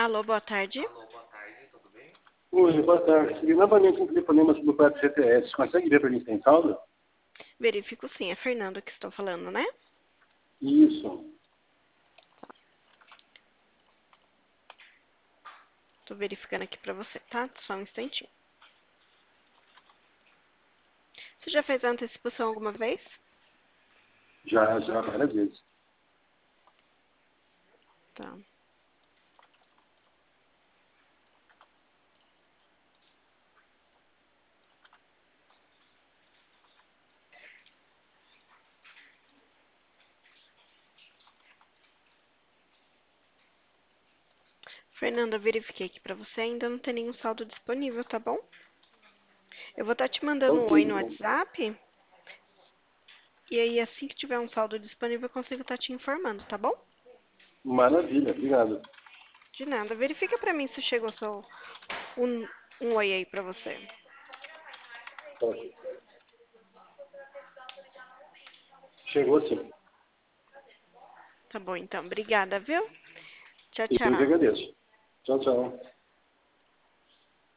Alô, boa tarde. Oi, boa tarde. Liguei novamente um telefonema sobre o quadro CTS. Consegue ver para mim se tem saldo? Verifico sim, é Fernando que estou falando, né? Isso. Estou verificando aqui pra você, tá? Só um instantinho. Você já fez a antecipação alguma vez? Já, várias vezes. Tá. Fernanda, verifiquei aqui pra você, ainda não tem nenhum saldo disponível, tá bom? Eu vou estar te mandando um Ok, oi no então. WhatsApp, e aí assim que tiver um saldo disponível eu consigo estar te informando, tá bom? Maravilha, obrigado. De nada. Verifica pra mim se chegou só um, um oi aí pra você. Ok. Chegou sim. Tá bom, então. Obrigada, viu? Tchau, Eu que tchau. agradeço. Tchau, tchau.